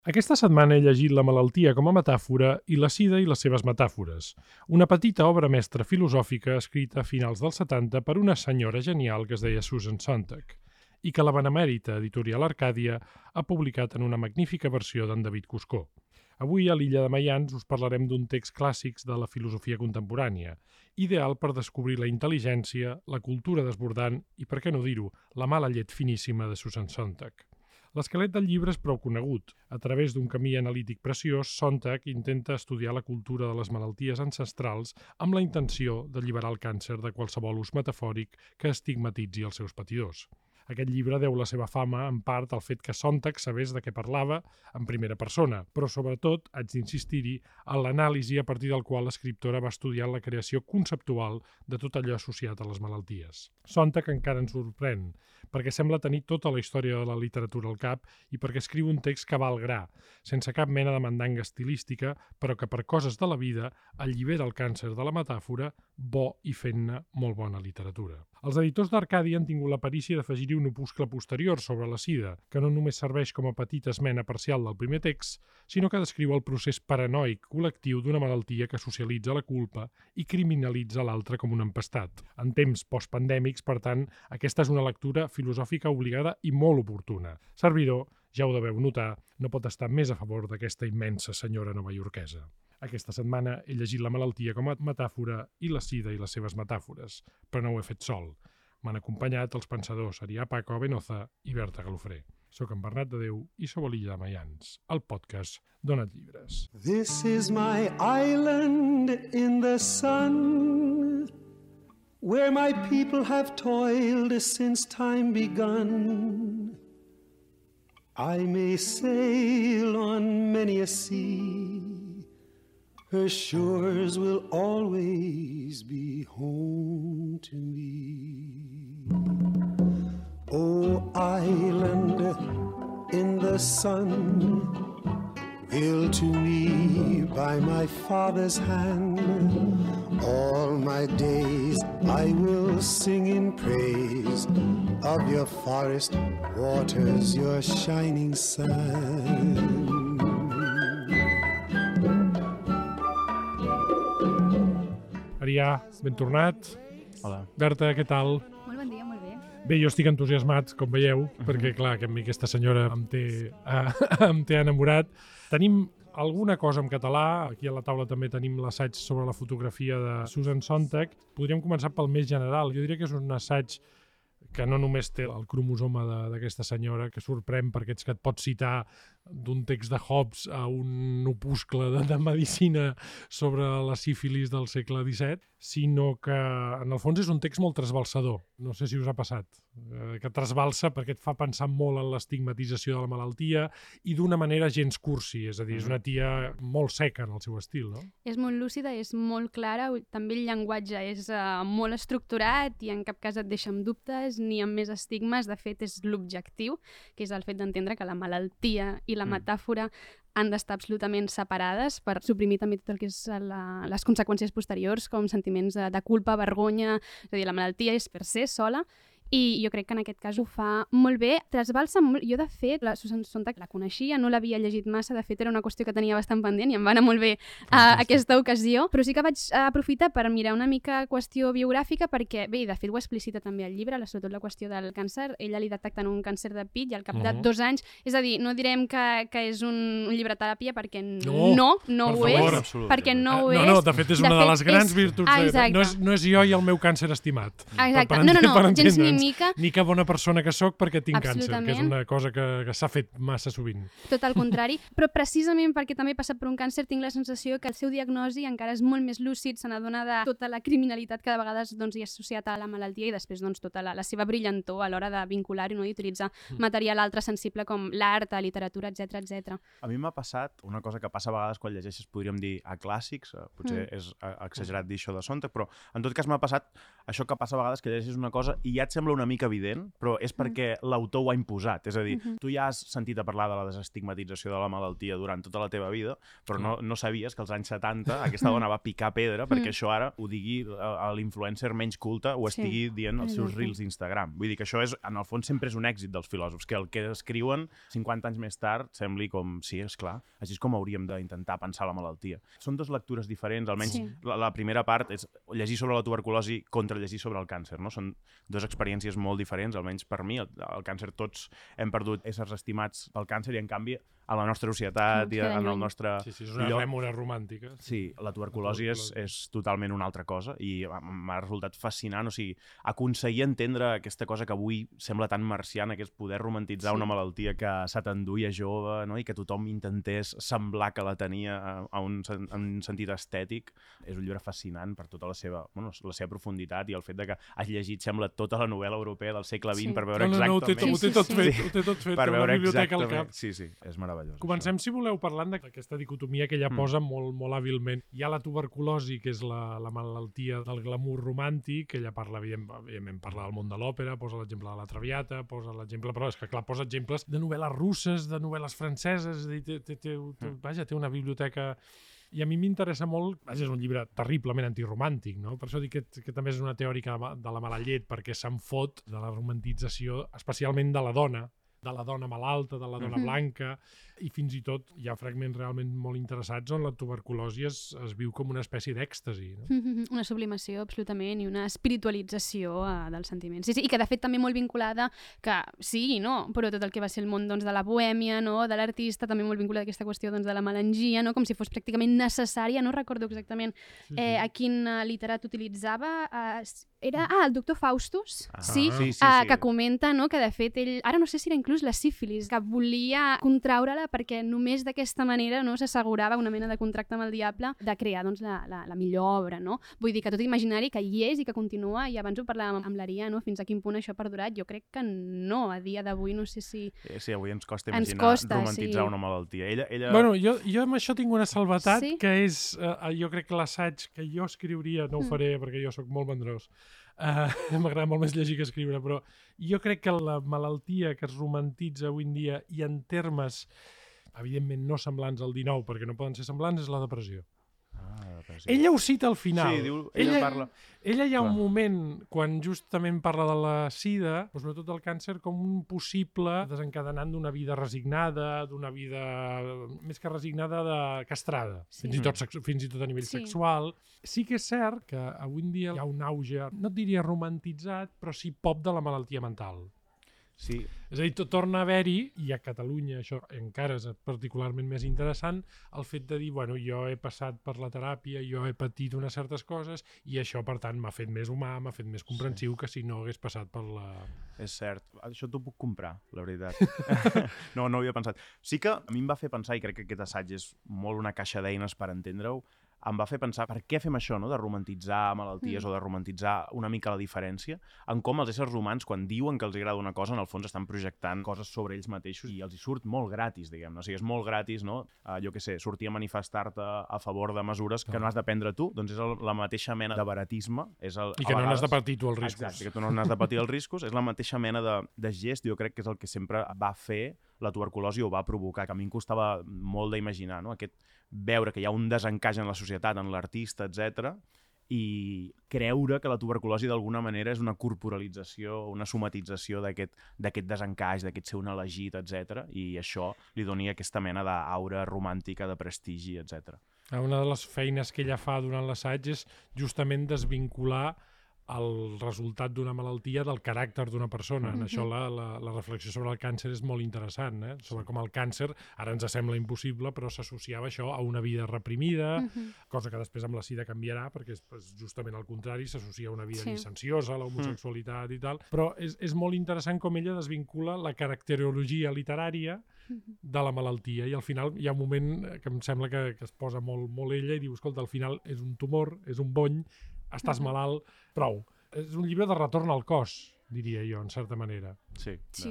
Aquesta setmana he llegit La malaltia com a metàfora i La sida i les seves metàfores, una petita obra mestra filosòfica escrita a finals dels 70 per una senyora genial que es deia Susan Sontag i que la benemèrita editorial Arcàdia ha publicat en una magnífica versió d'en David Cuscó. Avui a l'Illa de Mayans us parlarem d'un text clàssic de la filosofia contemporània, ideal per descobrir la intel·ligència, la cultura desbordant i, per què no dir-ho, la mala llet finíssima de Susan Sontag. L'esquelet del llibre és prou conegut. A través d'un camí analític preciós, Sontag intenta estudiar la cultura de les malalties ancestrals amb la intenció d'alliberar el càncer de qualsevol ús metafòric que estigmatitzi els seus patidors. Aquest llibre deu la seva fama, en part, al fet que Sontag sabés de què parlava en primera persona, però sobretot, haig d'insistir-hi, en l'anàlisi a partir del qual l'escriptora va estudiar la creació conceptual de tot allò associat a les malalties. Sontag encara ens sorprèn, perquè sembla tenir tota la història de la literatura al cap i perquè escriu un text que va al gra, sense cap mena de mandanga estilística, però que per coses de la vida allibera el càncer de la metàfora, bo i fent-ne molt bona literatura. Els editors d'Arcàdia han tingut la perícia d'afegir-hi un opuscle posterior sobre la sida, que no només serveix com a petita esmena parcial del primer text, sinó que descriu el procés paranoic col·lectiu d'una malaltia que socialitza la culpa i criminalitza l'altre com un empestat. En temps postpandèmics, per tant, aquesta és una lectura filosòfica obligada i molt oportuna. Servidor, ja ho deveu notar, no pot estar més a favor d'aquesta immensa senyora novaiorquesa. Aquesta setmana he llegit La malaltia com a metàfora i La sida i les seves metàfores, però no ho he fet sol. M'han acompanyat els pensadors Arià Paco Benoza i Berta Galofré. Soc en Bernat de Déu i sou a l'Illa de Mayans, el podcast d'Ona't Llibres. This is my island in the sun, where my people have toiled since time begun. I may sail on many a sea, her shores will always be home to me. Oh, island in the sun, built to me by my father's hand, all my days I will sing in praise of your forest waters, your shining sun. Arià, ben tornat. Hola. Berta, què tal? Molt bon dia, molt bé. Bé, jo estic entusiasmat, com veieu, perquè, clar, que a mi aquesta senyora em té enamorat. Tenim alguna cosa en català. Aquí a la taula també tenim l'assaig sobre la fotografia de Susan Sontag. Podríem començar pel més general. Jo diria que és un assaig que no només té el cromosoma d'aquesta senyora, que sorprèn perquè és que et pot citar d'un text de Hobbes a un opuscle de medicina sobre la sífilis del segle XVII, sinó que en el fons és un text molt trasbalsador. No sé si us ha passat, que trasbalsa perquè et fa pensar molt en l'estigmatització de la malaltia i d'una manera gens cursi, és a dir, és una tia molt seca en el seu estil, no? És molt lúcida, és molt clara, també el llenguatge és molt estructurat i en cap cas et deixa amb dubtes ni amb més estigmes. De fet, és l'objectiu, que és el fet d'entendre que la malaltia i la metàfora han d'estar absolutament separades per suprimir també tot el que és les conseqüències posteriors, com sentiments de culpa, vergonya. És a dir, la malaltia és per ser sola i jo crec que en aquest cas ho fa molt bé. Trasbalsa molt. Jo, de fet, la Susan Sontag la coneixia, no l'havia llegit massa, de fet era una qüestió que tenia bastant pendent i em va anar molt bé aquesta ocasió, però sí que vaig aprofitar per mirar una mica qüestió biogràfica perquè, bé, de fet ho explicita també el llibre, sobretot la qüestió del càncer. Ella li detecten un càncer de pit i al cap de 2 anys, és a dir, no direm que és un llibre teràpia perquè no ho és, perquè no ho és. No, de fet és una de les grans virtuts. No és jo i el meu càncer estimat. Exacte, no, gens ni que bona persona que sóc perquè tinc càncer, que és una cosa que s'ha fet massa sovint. Tot al contrari, però precisament perquè també he passat per un càncer tinc la sensació que el seu diagnòsti encara és molt més lúcid, se n'adona de tota la criminalitat que de vegades hi ha associat a la malaltia i després tota la seva brillantor a l'hora de vincular-hi, no? I utilitzar material altre sensible com l'art, la literatura, etc. A mi m'ha passat una cosa que passa a vegades quan llegeixes, podríem dir, a clàssics, potser és exagerat dir això de Sontag, però en tot cas m'ha passat això que passa a vegades que llegeixes una cosa i ja et sembla sembla una mica evident, però és perquè l'autor ho ha imposat. És a dir, tu ja has sentit a parlar de la desestigmatització de la malaltia durant tota la teva vida, però no sabies que als anys 70 aquesta dona va picar pedra perquè això ara ho digui l'influencer menys culte o estigui dient als seus reels d'Instagram. Vull dir que això és, en el fons, sempre és un èxit dels filòsofs, que el que escriuen 50 anys més tard sembli com, sí, és clar, així és com hauríem d'intentar pensar la malaltia. Són dues lectures diferents, almenys la primera part és llegir sobre la tuberculosi contra llegir sobre el càncer, no? Són dues experiències molt diferents, almenys per mi. El càncer, tots hem perdut éssers estimats pel càncer i, en canvi, a la nostra societat i en el nostre lloc... Sí, és una rèmora romàntica. Sí, la tuberculosi és totalment una altra cosa i m'ha resultat fascinant, o sigui, aconseguir entendre aquesta cosa que avui sembla tan marciana, que és poder romantitzar una malaltia que se t'enduia jove, no? I que tothom intentés semblar que la tenia en un sentit estètic. És un llibre fascinant per tota la seva profunditat i el fet de que has llegit, sembla, tota la novel·la europea del segle XX per veure exactament... Ho té tot fet, per veure exactament. Al cap. Sí, és meravellós. Comencem, si voleu, parlant d'aquesta dicotomia que ella posa molt hàbilment. Hi ha la tuberculosi, que és la malaltia del glamour romàntic, que ella parla, evidentment, parla del món de l'òpera, posa l'exemple de la Traviata, posa l'exemple... Però és que, clar, posa exemples de novel·les russes, de novel·les franceses, té una biblioteca... I a mi m'interessa molt, és un llibre terriblement antiromàntic, no? Per això dic que també és una teòrica de la mala llet, perquè se'n fot de la romantització, especialment de la dona malalta, de la dona blanca, i fins i tot hi ha fragments realment molt interessats on la tuberculosi es viu com una espècie d'èxtasi. No? Una sublimació, absolutament, i una espiritualització dels sentiments. Sí, i que de fet també molt vinculada, que sí i no, però tot el que va ser el món de la bohèmia, no? De l'artista, també molt vinculada a aquesta qüestió de la melangia, no? Com si fos pràcticament necessària, no recordo exactament a quin literat utilitzava, era el doctor Faustus, que comenta, no? Que de fet ell, ara no sé si era inclús la sífilis, que volia contraure-la perquè només d'aquesta manera no s'assegurava una mena de contracte amb el diable de crear doncs, la millor obra. No? Vull dir que tot imaginari que hi és i que continua, i abans ho parlàvem amb l'Arià, no? Fins a quin punt això ha perdurat, jo crec que no, a dia d'avui no sé si... Sí, avui ens costa imaginar romantitzar una malaltia. Ella... Bueno, jo amb això tinc una salvetat, que és, jo crec que l'assaig que jo escriuria, no ho faré perquè jo sóc molt vendrós, m'agrada molt més llegir que escriure, però jo crec que la malaltia que es romantitza avui en dia i en termes, evidentment no semblants al 19, perquè no poden ser semblants, és la depressió. Ella ho cita al final. Sí, diu, ella parla... Ella hi ha un moment, quan justament parla de la sida, però sobretot del càncer, com un possible desencadenant d'una vida resignada, d'una vida més que resignada, castrada, fins i tot a nivell sexual. Sí que és cert que avui en dia hi ha un auge, no et diria romantitzat, però sí pop de la malaltia mental. Sí. És a dir, torna a haver-hi, i a Catalunya això encara és particularment més interessant, el fet de dir, bueno, jo he passat per la teràpia, jo he patit unes certes coses, i això, per tant, m'ha fet més humà, m'ha fet més comprensiu que si no hagués passat per la... És cert. Això t'ho puc comprar, la veritat. No ho havia pensat. Sí que a mi em va fer pensar, i crec que aquest assaig és molt una caixa d'eines per entendre-ho, em va fer pensar per què fem això, no? De romantitzar malalties o de romantitzar una mica la diferència, en com els éssers humans, quan diuen que els agrada una cosa, en el fons estan projectant coses sobre ells mateixos i els hi surt molt gratis, diguem-ne. O sigui, és molt gratis, no? Jo què sé, sortir a manifestar-te a favor de mesures que no has de prendre tu, doncs és la mateixa mena de baratisme. I que no n'has de patir tu els riscos. Exacte, que tu no n'has de patir els riscos. És la mateixa mena de gest, jo crec que és el que sempre va fer la tuberculosi o va provocar, que a mi em costava molt d'imaginar, no? Veure que hi ha un desencaix en la societat, en l'artista, etc, i creure que la tuberculosi d'alguna manera és una corporalització, una somatització d'aquest desencaix, d'aquest ser un elegit, etc, i això li doni aquesta mena d'aura romàntica, de prestigi, etc. Una de les feines que ella fa durant l'assaig és justament desvincular el resultat d'una malaltia del caràcter d'una persona. En això la reflexió sobre el càncer és molt interessant, sobre com el càncer ara ens sembla impossible, però s'associava això a una vida reprimida, cosa que després amb la sida canviarà, perquè és justament al contrari, s'associa a una vida llicenciosa, a l'homosexualitat i tal. Però és molt interessant com ella desvincula la caracterologia literària de la malaltia, i al final hi ha un moment que em sembla que es posa molt ella i diu, escolta, al final és un tumor, és un bony, estàs malalt, prou. És un llibre de retorn al cos, diria jo, en certa manera. Sí.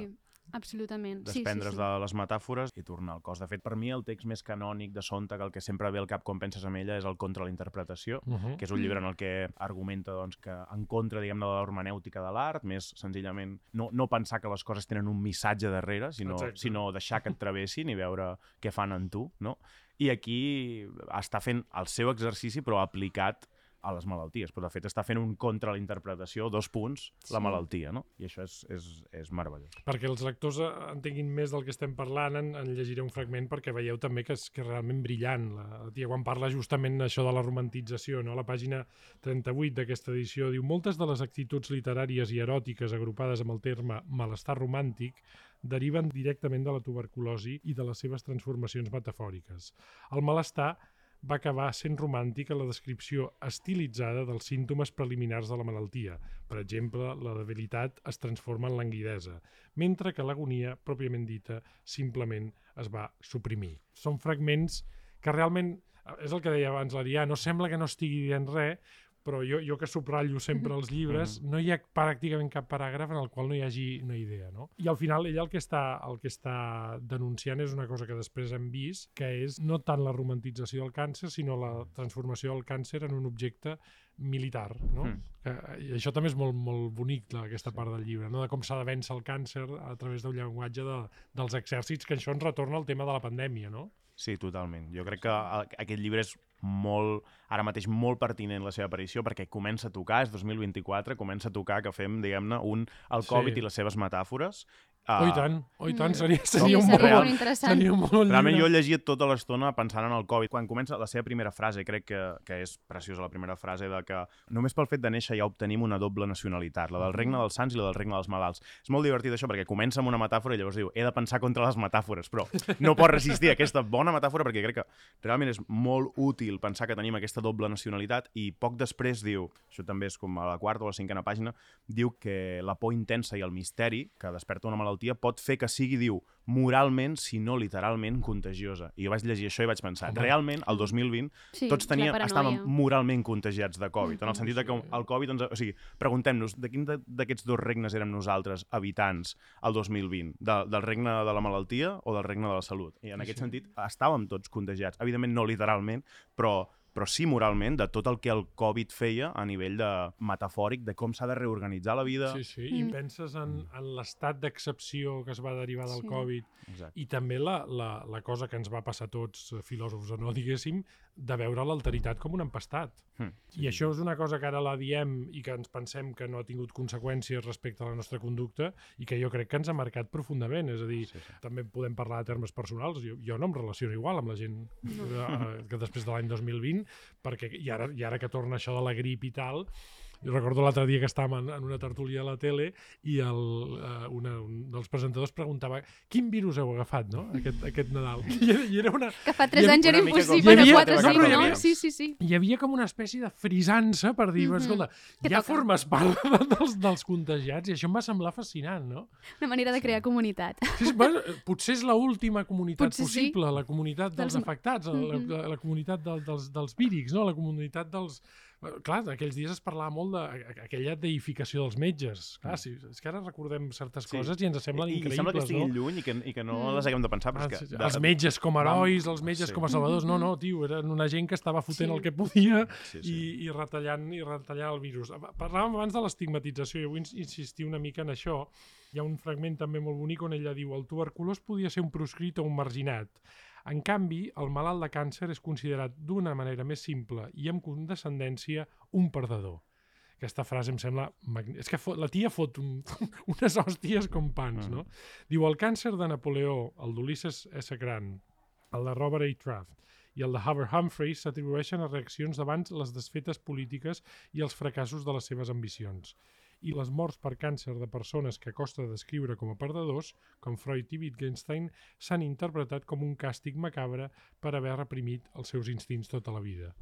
Absolutament. Desprendre's de les metàfores i tornar al cos. De fet, per mi el text més canònic de Sontag, el que sempre ve al cap quan penses en ella, és el Contra la interpretació, que és un llibre en el que argumenta que en contra, diguem-ne, de l'hermenèutica de l'art, més senzillament no pensar que les coses tenen un missatge darrere, sinó deixar que et travessin i veure què fan en tu, no? I aquí està fent el seu exercici, però aplicat a les malalties, però de fet està fent un contra la interpretació, 2 punts, la malaltia, no? I això és meravellós. Perquè els lectors entenguin més del que estem parlant, en llegiré un fragment perquè veieu també que és realment brillant. La tia quan parla justament això de la romantització, no? A la pàgina 38 d'aquesta edició diu: moltes de les actituds literàries i eròtiques agrupades amb el terme malestar romàntic deriven directament de la tuberculosi i de les seves transformacions metafòriques. El malestar va acabar sent romàntic a la descripció estilitzada dels símptomes preliminars de la malaltia. Per exemple, la debilitat es transforma en languidesa, mentre que l'agonia, pròpiament dita, simplement es va suprimir. Són fragments que realment, és el que deia abans l'Arià, no sembla que no estigui dient res, però jo que subratllo sempre els llibres, no hi ha pràcticament cap paràgraf en el qual no hi hagi una idea, no? I al final ella el que està denunciant és una cosa que després hem vist, que és no tant la romantització del càncer, sinó la transformació del càncer en un objecte militar, no? I això també és molt, molt bonic, aquesta part del llibre, no? De com s'ha de vèncer el càncer a través d'un llenguatge dels exèrcits, que això ens retorna al tema de la pandèmia, no? Sí, totalment. Jo crec que aquest llibre és ara mateix molt pertinent la seva aparició, perquè comença a tocar, és 2024, comença a tocar que fem, diguem-ne, el Covid i les seves metàfores. Oh, i tant, seria un molt interessant. Seria un molt llibre. Realment jo llegia tota l'estona pensant en el Covid. Quan comença la seva primera frase, crec que és preciosa la primera frase, de que només pel fet de néixer ja obtenim una doble nacionalitat, la del regne dels sants i la del regne dels malalts. És molt divertit això, perquè comença amb una metàfora i llavors diu, he de pensar contra les metàfores, però no pot resistir aquesta bona metàfora perquè crec que realment és molt útil pensar que tenim aquesta doble nacionalitat, i poc després diu, això també és com a la 4ª o la 5ª pàgina, diu que la por intensa i el misteri que desperta una malaltia pot fer que sigui, diu, moralment, si no literalment, contagiosa. I jo vaig llegir això i vaig pensar, realment, el 2020 tots estàvem moralment contagiats de Covid, en el sentit que el Covid, o sigui, preguntem-nos, de quin d'aquests 2 regnes érem nosaltres, habitants, el 2020? Del regne de la malaltia o del regne de la salut? I en aquest sentit estàvem tots contagiats, evidentment no literalment, però sí moralment, de tot el que el Covid feia a nivell metafòric, de com s'ha de reorganitzar la vida. Sí, i penses en l'estat d'excepció que es va derivar del Covid. Exacte. I també la cosa que ens va passar a tots, filòsofs o no, diguéssim, de veure l'alteritat com un empastat. I això és una cosa que ara la diem i que ens pensem que no ha tingut conseqüències respecte a la nostra conducta i que jo crec que ens ha marcat profundament. És a dir, també podem parlar de termes personals. Jo no em relaciono igual amb la gent que després de l'any 2020, perquè i ara que torna això de la grip i tal, jo recordo l'altre dia que estàvem en una tertúlia a la tele i un dels presentadors preguntava quin virus heu agafat, no? Aquest Nadal. I era que fa 3 anys era impossible, de 4 o 5, no? Sí. Hi havia com una espècie de frisança per dir, escolta, ja formes part dels contagiats, i això em va semblar fascinant, no? Una manera de crear comunitat. Sí, potser és l'última comunitat possible, la comunitat dels afectats, la comunitat dels vírics, no? La comunitat dels... Clar, aquells dies es parlava molt d'aquella deificació dels metges. Clar, és que ara recordem certes coses i ens semblen increïbles, no? I sembla que estiguin lluny i que no les haguem de pensar. Els metges com a herois, els metges com a salvadors. No, tio, eren una gent que estava fotent el que podia i retallant el virus. Parlàvem abans de l'estigmatització i vull insistir una mica en això. Hi ha un fragment també molt bonic on ella diu: el tuberculós podia ser un proscrit o un marginat. En canvi, el malalt de càncer és considerat d'una manera més simple i amb condescendència un perdedor. Aquesta frase em sembla magnífica. És que la tia fot unes hòsties com pans, no? Diu, el càncer de Napoleó, el d'Ulisses S. Grant, el de Robert A. Kraft i el de Hubert Humphreys s'atribueixen a reaccions davant les desfetes polítiques i els fracassos de les seves ambicions. I les morts per càncer de persones que costa descriure com a perdedors, com Freud i Wittgenstein, s'han interpretat com un càstig macabre per haver reprimit els seus instints tota la vida.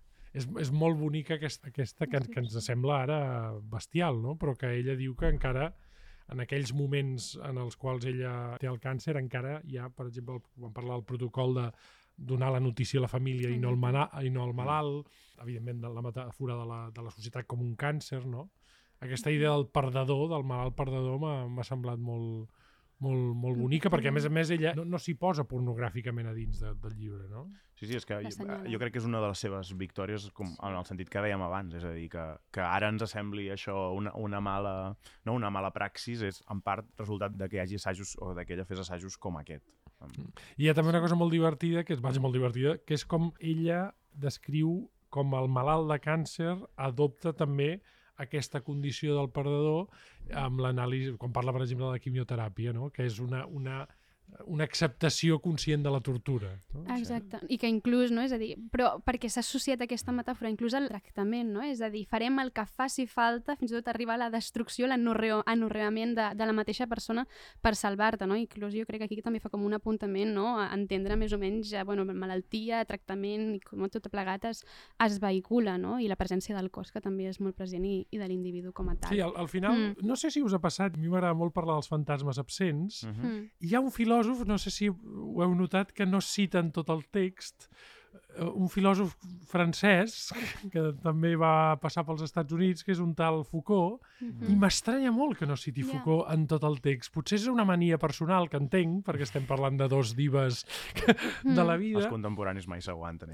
És molt bonica aquesta que ens sembla ara bestial, no? Però que ella diu que encara, en aquells moments en els quals ella té el càncer, encara hi ha, per exemple, quan parla del protocol de donar la notícia a la família i no al malalt, evidentment la metàfora de la societat com un càncer, no? Aquesta idea del perdedor, del malalt perdedor, m'ha semblat molt, molt bonica, perquè a més ella no s'hi posa pornogràficament a dins del llibre, no? Sí, és que jo crec que és una de les seves victòries en el sentit que dèiem abans, és a dir, que ara ens sembli això una mala praxis, és en part resultat de que hi hagi assajos o de que ella fes assajos com aquest. I hi ha també una cosa molt divertida, que és com ella descriu com el malalt de càncer adopta també aquesta condició del perdedor amb l'anàlisi, quan parla, per exemple, de la quimioteràpia, no? Que és una acceptació conscient de la tortura. No? Exacte, i que inclús, no? És a dir, però perquè s'ha associat aquesta metàfora inclús al tractament, no? És a dir, farem el que faci falta, fins i tot arribar a la destrucció, l'anorreament de la mateixa persona per salvar-te, no? Inclús jo crec que aquí també fa com un apuntament, no? A entendre més o menys, malaltia, tractament, i com tot plegat es vehicula, no? I la presència del cos, que també és molt present, i de l'individu com a tal. Sí, al final, no sé si us ha passat, a mi m'agrada molt parlar dels fantasmes absents, hi ha un filòsof, no sé si ho heu notat, que no cita en tot el text, un filòsof francès que també va passar pels Estats Units, que és un tal Foucault, i m'estranya molt que no citi Foucault en tot el text. Potser és una mania personal que entenc, perquè estem parlant de dos divas de la vida. Els contemporanis mai s'aguanten.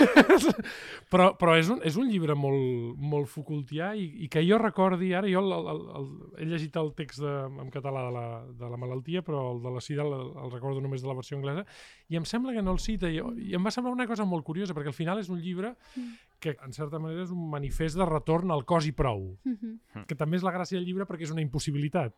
Però és un llibre molt Foucaultià i que jo recordi, ara jo he llegit el text en català de la malaltia, però el de la sida el recordo només de la versió anglesa, i em sembla que no el cita, i em va semblar una cosa molt curiosa, perquè al final és un llibre que, en certa manera, és un manifest de retorn al cos i prou. Que també és la gràcia del llibre perquè és una impossibilitat.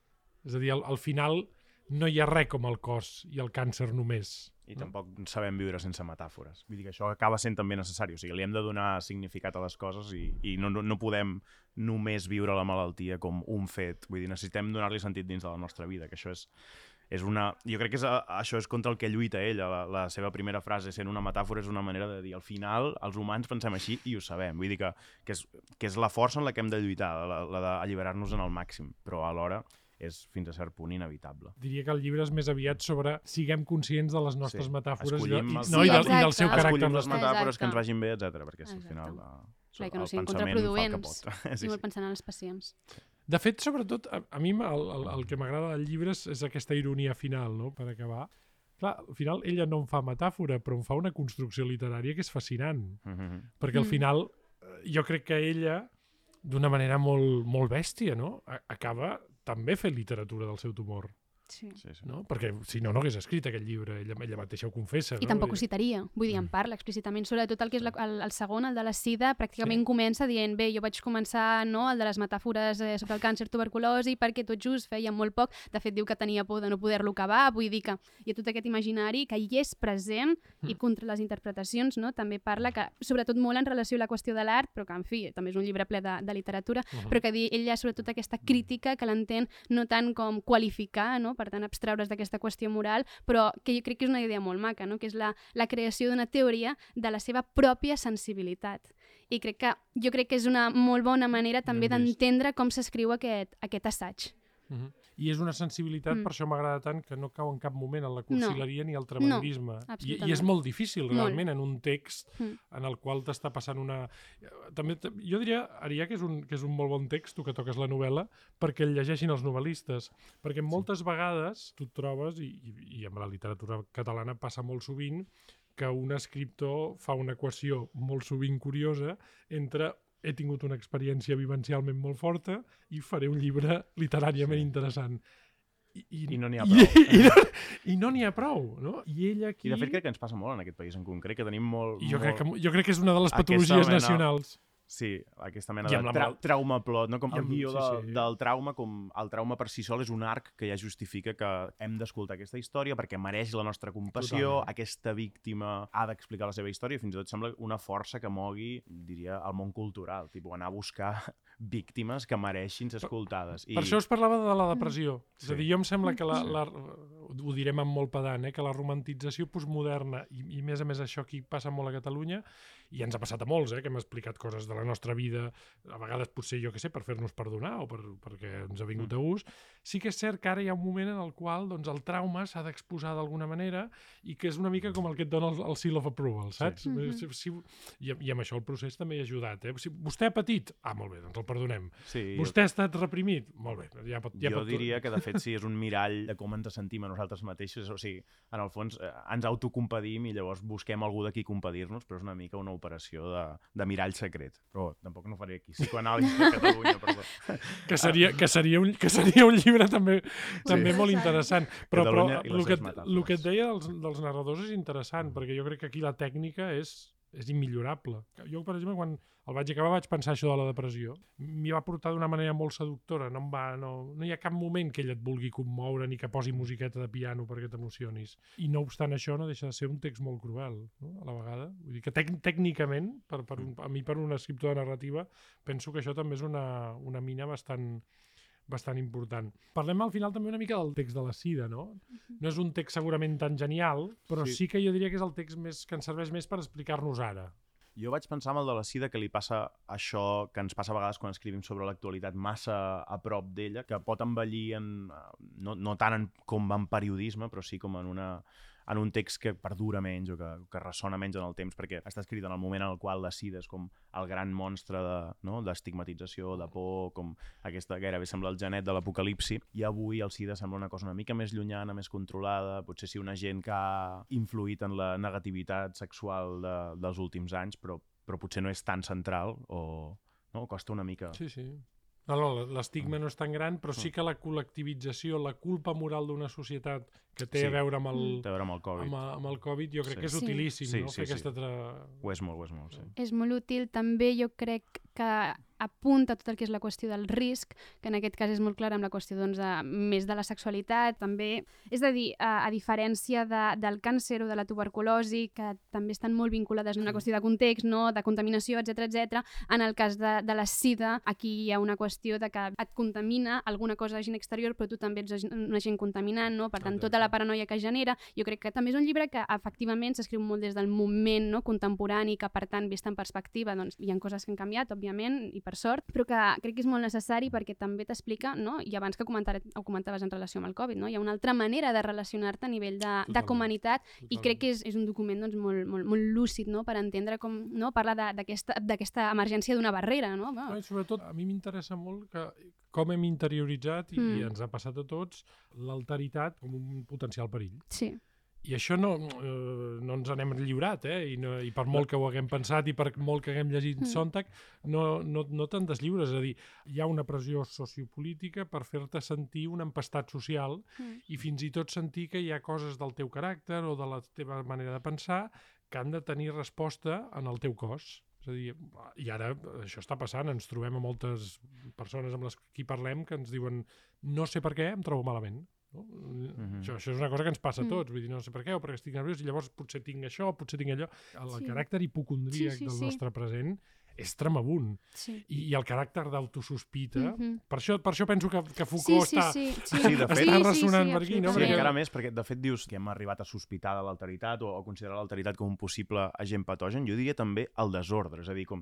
És a dir, al final no hi ha res com el cos i el càncer només. I tampoc sabem viure sense metàfores. Vull dir que això acaba sent també necessari. O sigui, li hem de donar significat a les coses i no podem només viure la malaltia com un fet. Vull dir, necessitem donar-li sentit dins de la nostra vida, que això és una... Jo crec que això és contra el que lluita ella. La seva primera frase, sent una metàfora, és una manera de dir al final els humans pensem així i ho sabem. Vull dir que és la força en la que hem de lluitar, la d'alliberar-nos en el màxim, però alhora és fins a cert punt inevitable. Diria que el llibre és més aviat sobre siguem conscients de les nostres metàfores i del seu caràcter. Escollim les metàfores que ens vagin bé, etc. perquè al final que no siguin contraproduents i molt pensant en els pacients. De fet, sobretot, a mi el que m'agrada del llibre és aquesta ironia final, no?, per acabar. Clar, al final ella no en fa metàfora, però en fa una construcció literària que és fascinant. Perquè al final jo crec que ella, d'una manera molt bèstia, no?, acaba també fent literatura del seu tumor. Sí. No? Perquè si no hagués escrit aquest llibre, ella mateixa ho confessa. I tampoc ho citaria, vull dir, en parla explícitament, sobretot el que és el segon, el de la sida, pràcticament comença dient, bé, jo vaig començar el de les metàfores sobre el càncer, tuberculosi, perquè tot just feia molt poc, de fet diu que tenia por de no poder-lo acabar, vull dir que hi ha tot aquest imaginari que hi és present i contra les interpretacions, no? També parla que, sobretot molt en relació a la qüestió de l'art, però que, en fi, també és un llibre ple de literatura, però que ella, sobretot aquesta crítica, que l'entén no tant com qualificar, no?, per tant, abstreure's d'aquesta qüestió moral, però que jo crec que és una idea molt maca, no?, que és la creació d'una teoria de la seva pròpia sensibilitat. I jo crec que és una molt bona manera també d'entendre com s'escriu aquest assaig. I és una sensibilitat, per això m'agrada tant, que no cau en cap moment en la cursileria ni el treballisme. I és molt difícil, realment, en un text en el qual t'està passant una... També, jo diria, Arià, que és un molt bon text, tu que toques la novel·la, perquè el llegeixin els novel·listes. Perquè moltes vegades tu et trobes, i amb la literatura catalana passa molt sovint, que un escriptor fa una equació molt sovint curiosa entre he tingut una experiència vivencialment molt forta i faré un llibre literàriament interessant. I no n'hi ha prou. I no n'hi ha prou, no? I ella aquí... I de fet crec que ens passa molt en aquest país en concret, que tenim molt... Jo crec que és una de les patologies nacionals. Sí, aquesta mena de trauma plot, no? Com el guió del trauma, com el trauma per si sol és un arc que ja justifica que hem d'escoltar aquesta història perquè mereix la nostra compassió, aquesta víctima ha d'explicar la seva història, i fins i tot sembla una força que mogui, diria, el món cultural, tipus anar a buscar víctimes que mereixin ser escoltades. Per això us parlava de la depressió. És a dir, jo em sembla que ho direm amb molt pedant, que la romantització postmoderna, i més a més això aquí passa molt a Catalunya, i ens ha passat a molts, que hem explicat coses de la nostra vida, a vegades potser, jo què sé, per fer-nos perdonar o perquè ens ha vingut de gust, sí que és cert que ara hi ha un moment en el qual doncs, el trauma s'ha d'exposar d'alguna manera i que és una mica com el que et dona el seal of approval, saps? I amb això el procés també hi ha ajudat. Si vostè ha patit, molt bé, doncs el perdonem. Vostè ha estat reprimit, molt bé. Jo diria que, de fet, sí, és un mirall de com ens sentim a nosaltres mateixos. O sigui, en el fons, ens autocompadim i llavors busquem algú de qui compadir-nos, però és una mica una operació de mirall secret. Però tampoc no faré aquí psicoanàlisi de Catalunya, perdó. Que seria un llibre també molt interessant. Però el que et deia dels narradors és interessant, perquè jo crec que aquí la tècnica és immillorable. Jo, per exemple, quan el vaig acabar vaig pensar això de la depressió. M'hi va portar d'una manera molt seductora. No hi ha cap moment que ell et vulgui commoure ni que posi musiqueta de piano perquè t'emocionis. I no obstant això no deixa de ser un text molt cruel, no? A la vegada. Vull dir que tècnicament, a mi per un escriptor de narrativa, penso que això també és una mina bastant important. Parlem al final també una mica del text de la Sida, no? No és un text segurament tan genial, però sí que jo diria que és el text que ens serveix més per explicar-nos ara. Jo vaig pensar amb el de la Sida que li passa això que ens passa a vegades quan escrivim sobre l'actualitat massa a prop d'ella, que pot envellir no tant com en periodisme, però sí com en un text que perdura menys o que ressona menys en el temps, perquè està escrit en el moment en el qual la Sida és com el gran monstre d'estigmatització, de por, com aquesta gairebé sembla el genet de l'apocalipsi, i avui el Sida sembla una cosa una mica més llunyana, més controlada, potser sí una gent que ha influït en la negativitat sexual dels últims anys, però potser no és tan central o costa una mica... Sí. No, l'estigma no és tan gran, però sí que la col·lectivització, la culpa moral d'una societat que té a veure amb el Covid, jo crec que és utilíssim, no? Fer aquesta... Ho és molt, sí. És molt útil, també jo crec que apunta tot el que és la qüestió del risc, que en aquest cas és molt clara amb la qüestió més de la sexualitat, també. És a dir, a diferència del càncer o de la tuberculosi, que també estan molt vinculades a una qüestió de context, no? De contaminació, etc. En el cas de la Sida, aquí hi ha una qüestió de que et contamina alguna cosa d'agent exterior, però tu també ets un agent contaminant, no? Per tant, tota la paranoia que genera. Jo crec que també és un llibre que efectivament s'escriu molt des del moment, no? Contemporani, que per tant, vist en perspectiva, doncs hi ha coses que han canviat, òbviament, i per sort, però que crec que és molt necessari perquè també t'explica, no? I abans que ho comentaves en relació amb el Covid, no? Hi ha una altra manera de relacionar-te a nivell de humanitat i crec que és un document doncs, molt lúcid, no? Per entendre com parla d'aquesta emergència d'una barrera. No? I sobretot a mi m'interessa molt com hem interioritzat, i ens ha passat a tots, l'alteritat com un potencial perill. Sí. I això no ens n'hem lliurat, i per molt que ho haguem pensat i per molt que haguem llegit Sontag, no te'n deslliures. És a dir, hi ha una pressió sociopolítica per fer-te sentir un empastat social i fins i tot sentir que hi ha coses del teu caràcter o de la teva manera de pensar que han de tenir resposta en el teu cos. És a dir, i ara això està passant, ens trobem a moltes persones amb les qui parlem que ens diuen no sé per què, em trobo malament. No? Això és una cosa que ens passa a tots, vull dir, no sé per què o perquè estic nerviós i llavors potser tinc això, potser tinc allò. El caràcter hipocondríac del nostre present és tremabund. I el caràcter d'autosospita, per això penso que Foucault està ressonant per aquí. Sí, encara més, perquè de fet dius que hem arribat a sospitar de l'alteritat o considerar l'alteritat com un possible agent patogen. Jo diria també el desordre, és a dir, com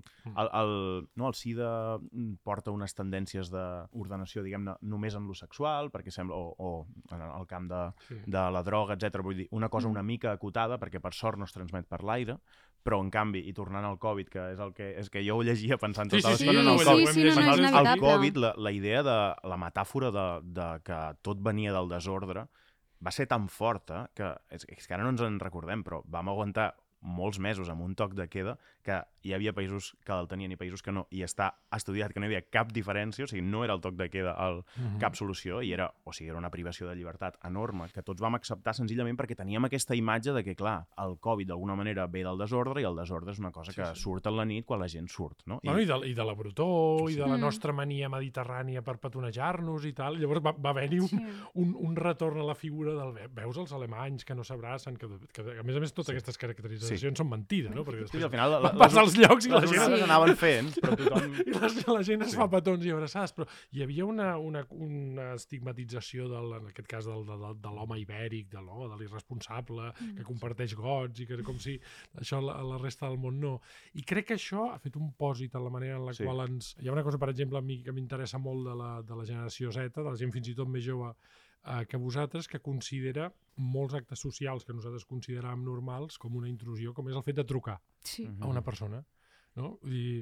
el SIDA porta unes tendències d'ordenació, diguem-ne, només en lo sexual, perquè sembla, o en el camp de la droga, etc. Vull dir, una cosa una mica acotada, perquè per sort no es transmet per l'aire, però en canvi, i tornant al Covid, que és que jo ho llegia pensant tota l'estona en el Covid, el Covid, la idea de la metàfora de que tot venia del desordre va ser tan forta que és que ara no ens en recordem, però vam aguantar molts mesos amb un toc de queda que hi havia països que el tenien i països que no, i està estudiat que no hi havia cap diferència, o sigui, no era el toc de queda cap solució, i era una privació de llibertat enorme, que tots vam acceptar senzillament perquè teníem aquesta imatge de que, clar, el Covid d'alguna manera ve del desordre, i el desordre és una cosa que surt a la nit quan la gent surt, no? I de la brutor, i de la nostra mania mediterrània per petonejar-nos i tal, llavors va haver-hi un retorn a la figura del... Veus els alemanys que no s'abracen, que a més totes aquestes caracteritzacions conversacions són mentida, no? Perquè Sí, després al final vas als llocs i la les gent... onades anaven fent, però tothom... I la gent es fa petons i abraçades, però hi havia una estigmatització, en aquest cas, de l'home ibèric, de l'irresponsable, que comparteix gots, i que com si això a la resta del món no. I crec que això ha fet un pòsit en la manera en la qual ens... Hi ha una cosa, per exemple, a mi que m'interessa molt de la generació Z, de la gent fins i tot més jove que vosaltres, que considera molts actes socials que nosaltres consideràvem normals com una intrusió, com és el fet de trucar a una persona. No? Vull dir,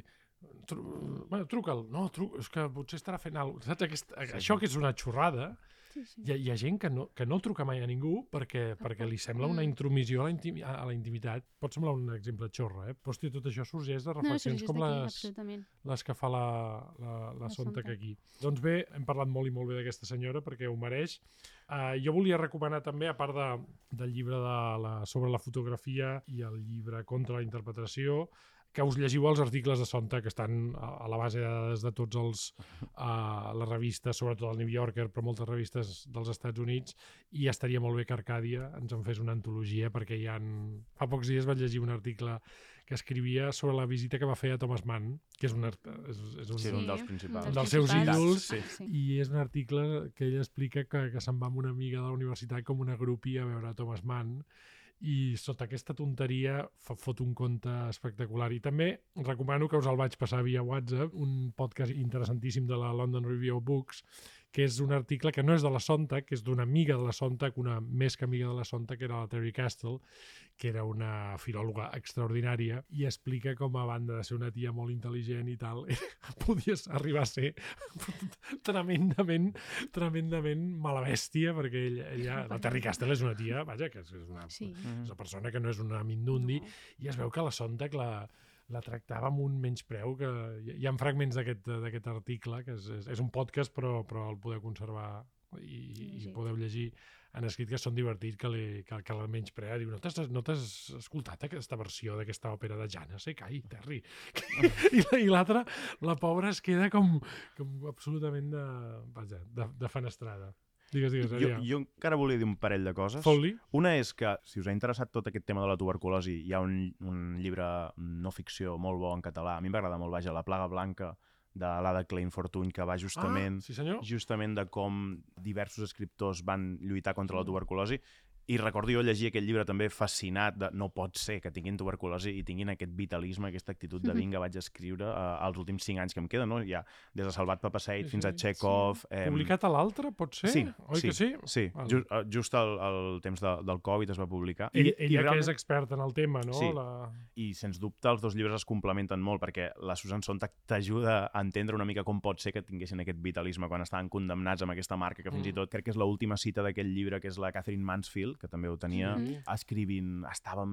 truca'l. No, és que potser estarà fent alguna cosa. Saps? Això que és una xorrada, hi ha gent que no truca mai a ningú perquè li sembla una intromissió a la intimitat. Pot semblar un exemple xorra, però hòstia, tot això sorgeix de reflexions com les que fa la Sontag aquí. Doncs bé, hem parlat molt i molt bé d'aquesta senyora perquè ho mereix. Jo volia recomanar també, a part del llibre sobre la fotografia i el llibre contra la interpretació, que us llegiu els articles de Sontag que estan a la base de dades de tots les revistes, sobretot el New Yorker, però moltes revistes dels Estats Units, i estaria molt bé que Arcàdia ens en fes una antologia, perquè fa pocs dies vaig llegir un article que escrivia sobre la visita que va fer a Thomas Mann, que és un dels principals. Un dels seus ídols, i és un article que ell explica que se'n va amb una amiga de la universitat com una grupia a veure Thomas Mann, i sota aquesta tonteria fot un conte espectacular. I també recomano que us el vaig passar via WhatsApp, un podcast interessantíssim de la London Review of Books, que és un article que no és de la Sontag, que és d'una amiga de la Sontag, una més que amiga de la Sontag, que era la Terry Castle, que era una filòloga extraordinària, i explica com, a banda de ser una tia molt intel·ligent i tal, podies arribar a ser tremendament mala bèstia, perquè ella, la Terry Castle és una tia, vaja, que és una persona que no és una mindundi, i es veu que la Sontag la tractava amb un menyspreu, que hi ha fragments d'aquest article, que és un podcast, però el podeu conservar i podeu llegir en escrit, que són divertits, que la menysprea. Diu, no t'has escoltat aquesta versió d'aquesta òpera de Janes? Cai, Terry. I l'altra, la pobra, es queda com absolutament de fenestrada. Digues, jo encara volia dir un parell de coses. Fot-li. Una és que, si us ha interessat tot aquest tema de la tuberculosi, hi ha un llibre no ficció molt bo en català. A mi m'agrada molt, vaja, La plaga blanca, de l'Ada Klein Fortuny, que va justament de com diversos escriptors van lluitar contra la tuberculosi. I recordo jo llegir aquest llibre també fascinat de no pot ser que tinguin tuberculosi i tinguin aquest vitalisme, aquesta actitud de vinga, vaig escriure els últims 5 anys que em queden, no? Ja, des de Salvat Papasseit fins a Chekhov... Publicat a l'altre, pot ser? Sí. Oi que sí? Sí, just al temps del Covid es va publicar. Ella que és expert en el tema, no? Sí, i sens dubte els dos llibres es complementen molt, perquè la Susan Sontag t'ajuda a entendre una mica com pot ser que tinguessin aquest vitalisme quan estaven condemnats amb aquesta marca, que fins i tot crec que és l'última cita d'aquell llibre, que és la Catherine Mansfield, que també ho tenia, escrivint,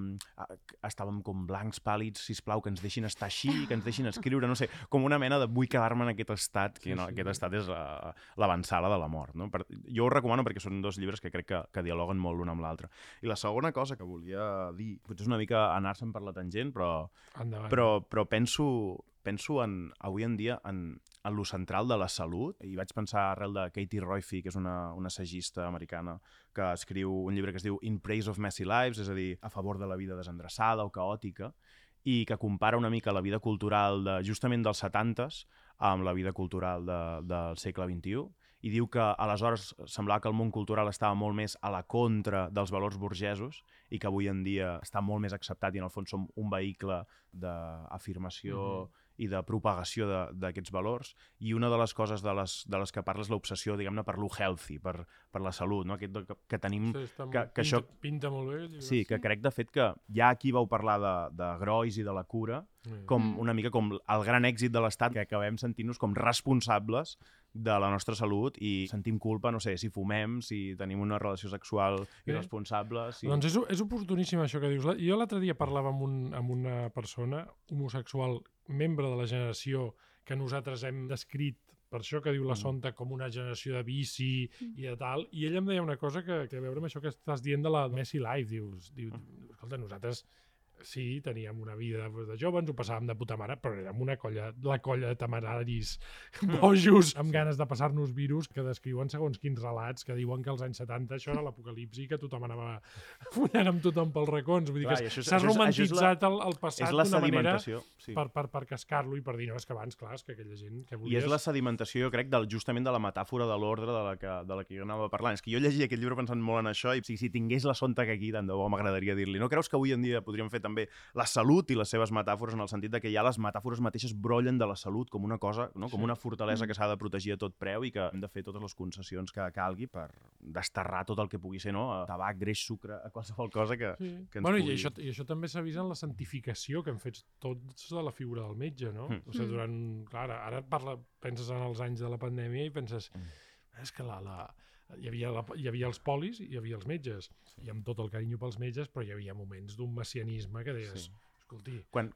estàvem com blancs pàl·lids, sisplau, que ens deixin estar així, que ens deixin escriure, no sé, com una mena de vull quedar-me en aquest estat, que aquest estat és l'avançada de la mort. No? Jo ho recomano perquè són dos llibres que crec que dialoguen molt l'un amb l'altre. I la segona cosa que volia dir, potser és una mica anar-se'n per la tangent, però penso avui en dia en lo central de la salut, i vaig pensar arrel de Katie Roiphy, que és una assagista americana que escriu un llibre que es diu In Praise of Messy Lives, és a dir, a favor de la vida desendreçada o caòtica, i que compara una mica la vida cultural justament dels 70s amb la vida cultural del segle XXI, i diu que aleshores semblava que el món cultural estava molt més a la contra dels valors burgesos i que avui en dia està molt més acceptat i en el fons som un vehicle d'afirmació i de propagació d'aquests valors. I una de les coses de les que parla és l'obsessió, diguem-ne, per lo healthy, per la salut, no? Aquest que tenim... que això pinta molt bé. Sí, que crec, de fet, que ja aquí vau parlar de Groys i de la cura, com una mica com el gran èxit de l'Estat, que acabem sentint-nos com responsables de la nostra salut i sentim culpa, no sé, si fumem, si tenim una relació sexual irresponsable... Doncs és oportuníssim això que dius. Jo l'altre dia parlava amb una persona homosexual, membre de la generació que nosaltres hem descrit, per això que diu la Sontag, com una generació de vici i de tal, i ella em deia una cosa que té a veure amb això que estàs dient de la Messy Life. Diu, escolta, nosaltres Sí, teníem una vida de jove, ens ho passàvem de puta mare, però érem la colla de temeraris bojos, amb ganes de passar-nos virus que descriuen segons quins relats, que diuen que als anys 70 això era l'apocalipsi, que tothom anava follant amb tothom pels racons. Vull dir que s'ha romantitzat el passat d'una manera per cascar-lo i per dir, no, és que abans, clar, és que aquella gent que volies... I és la sedimentació, jo crec, justament de la metàfora de l'ordre de la que jo anava parlant. És que jo llegia aquest llibre pensant molt en això i si tingués la Sontag aquí, tant de bo m'agradaria dir-li. No creus que avui en dia podríem fer també la salut i les seves metàfores, en el sentit de que ja les metàfores mateixes brollen de la salut com una cosa, no? Com una fortalesa que s'ha de protegir a tot preu i que hem de fer totes les concessions que calgui per desterrar tot el que pugui ser, no? Tabac, greix, sucre, a qualsevol cosa que ens pugui... I això també s'ha vist en la santificació que hem fet tots de la figura del metge, no? O sigui, clar, ara penses en els anys de la pandèmia i penses és que hi havia els polis i hi havia els metges. I amb tot el carinyo pels metges, però hi havia moments d'un messianisme que deies, escolti...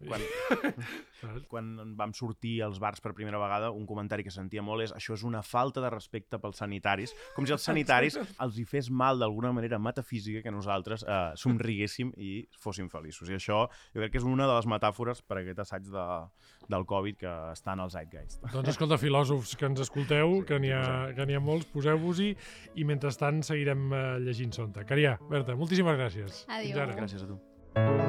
Quan vam sortir als bars per primera vegada, un comentari que sentia molt és això és una falta de respecte pels sanitaris, com si els sanitaris els hi fes mal d'alguna manera metafísica que nosaltres somriguéssim i fóssim feliços. I això jo crec que és una de les metàfores per aquest assaig del Covid que està en els Zeitgeist. Doncs escolta, filòsofs que ens escolteu, que n'hi ha molts, poseu-vos-hi i mentrestant seguirem llegint Sontag. Carià, Berta, moltíssimes gràcies. Adéu. Gràcies a tu.